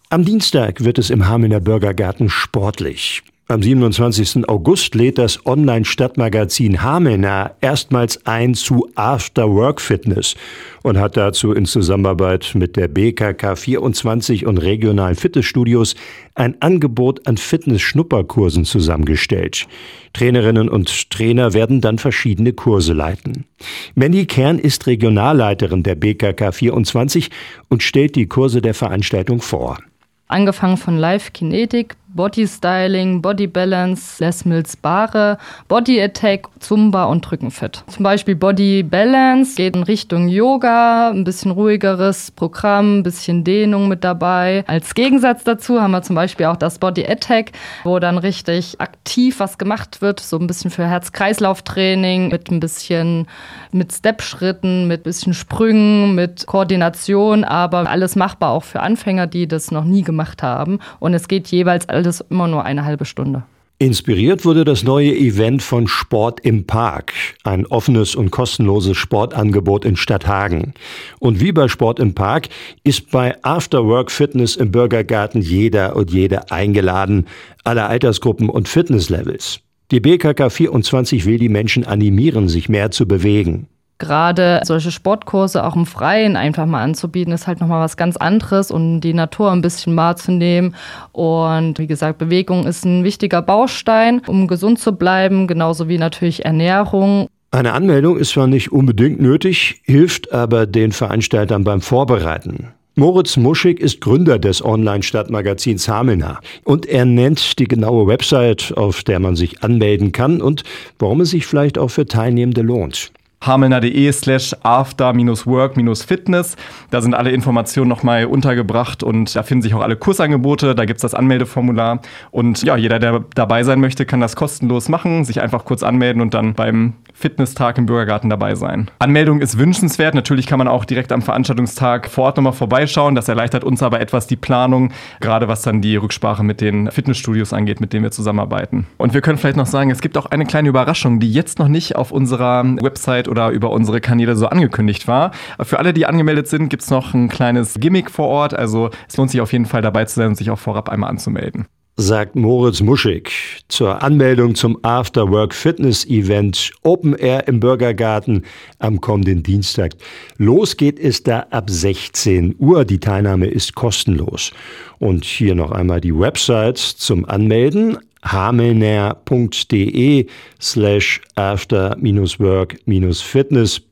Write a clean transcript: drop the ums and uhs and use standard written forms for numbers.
Am Dienstag wird es im Hamelner Bürgergarten sportlich. Am 27. August lädt das Online-Stadtmagazin Hamelner erstmals ein zu After-Work-Fitness und hat dazu in Zusammenarbeit mit der BKK 24 und regionalen Fitnessstudios ein Angebot an Fitness-Schnupperkursen zusammengestellt. Trainerinnen und Trainer werden dann verschiedene Kurse leiten. Mandy Kern ist Regionalleiterin der BKK 24 und stellt die Kurse der Veranstaltung vor. Angefangen von Live-Kinetik, Body Styling, Body Balance, Les Mills Barre, Body Attack, Zumba und Drückenfit. Zum Beispiel Body Balance geht in Richtung Yoga, ein bisschen ruhigeres Programm, ein bisschen Dehnung mit dabei. Als Gegensatz dazu haben wir zum Beispiel auch das Body Attack, wo dann richtig aktiv was gemacht wird, so ein bisschen für Herz-Kreislauf-Training, mit ein bisschen mit Step-Schritten, mit ein bisschen Sprüngen, mit Koordination, aber alles machbar auch für Anfänger, die das noch nie gemacht haben. Und es geht jeweils alles immer nur eine halbe Stunde. Inspiriert wurde das neue Event von Sport im Park, ein offenes und kostenloses Sportangebot in Stadthagen. Und wie bei Sport im Park ist bei After-Work Fitness im Bürgergarten jeder und jede eingeladen, aller Altersgruppen und Fitnesslevels. Die BKK 24 will die Menschen animieren, sich mehr zu bewegen. Gerade solche Sportkurse auch im Freien einfach mal anzubieten, ist halt nochmal was ganz anderes und die Natur ein bisschen wahrzunehmen. Und wie gesagt, Bewegung ist ein wichtiger Baustein, um gesund zu bleiben, genauso wie natürlich Ernährung. Eine Anmeldung ist zwar nicht unbedingt nötig, hilft aber den Veranstaltern beim Vorbereiten. Moritz Muschig ist Gründer des Online-Stadtmagazins Hamelner und er nennt die genaue Website, auf der man sich anmelden kann und warum es sich vielleicht auch für Teilnehmende lohnt. hamelner.de/after-work-fitness. Da sind alle Informationen nochmal untergebracht und da finden sich auch alle Kursangebote. Da gibt es das Anmeldeformular. Und ja, jeder, der dabei sein möchte, kann das kostenlos machen, sich einfach kurz anmelden und dann beim Fitnesstag im Bürgergarten dabei sein. Anmeldung ist wünschenswert. Natürlich kann man auch direkt am Veranstaltungstag vor Ort nochmal vorbeischauen. Das erleichtert uns aber etwas die Planung, gerade was dann die Rücksprache mit den Fitnessstudios angeht, mit denen wir zusammenarbeiten. Und wir können vielleicht noch sagen, es gibt auch eine kleine Überraschung, die jetzt noch nicht auf unserer Website oder über unsere Kanäle so angekündigt war. Für alle, die angemeldet sind, gibt es noch ein kleines Gimmick vor Ort. Also es lohnt sich auf jeden Fall dabei zu sein und sich auch vorab einmal anzumelden. Sagt Moritz Muschig zur Anmeldung zum After-Work-Fitness-Event Open Air im Bürgergarten am kommenden Dienstag. Los geht es da ab 16 Uhr. Die Teilnahme ist kostenlos. Und hier noch einmal die Website zum Anmelden: hamelner.de/after-work-fitness.